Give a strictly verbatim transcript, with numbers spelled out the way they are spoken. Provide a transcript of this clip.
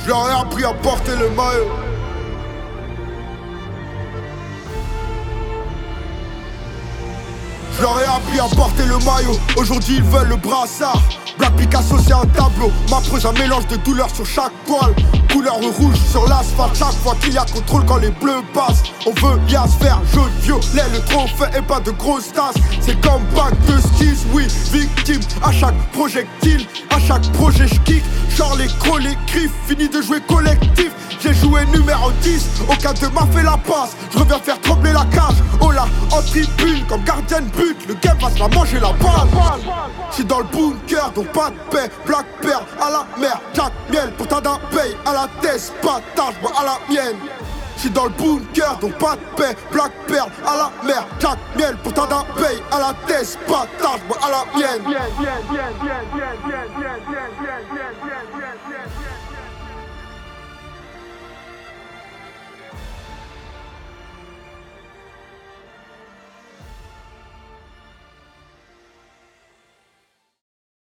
Je leur ai appris à porter le maillot. Je leur ai appris à porter le maillot. Aujourd'hui ils veulent le brassard. Black Picasso c'est un tableau. Ma prose un mélange de douleur sur chaque toile. Couleur rouge sur l'asphalte. Chaque fois qu'il y a contrôle quand les bleus passent. On veut yas faire jaune violet. Le trophée et pas de grosses tasses. C'est comme bac de skis. Oui, victime à chaque projectile. À chaque projet j'kick. Genre les crocs, les griffes. Fini de jouer collectif. J'ai joué numéro dix. Aucun de m'a fait la passe. Je reviens faire trembler la cage. Oh là, en tribune comme gardien de but. Le game va se la manger la balle. J'suis dans le bunker donc pas de paix. Black Pearl à la mer. Jack Miel pour ta d'un paye. À la tête, bâtard, j'bois à la mienne. J'suis dans le bunker donc pas de paix. Black Pearl à la mer. Jack Miel pour ta d'un paye. À la tête, bâtard, j'bois à la mienne.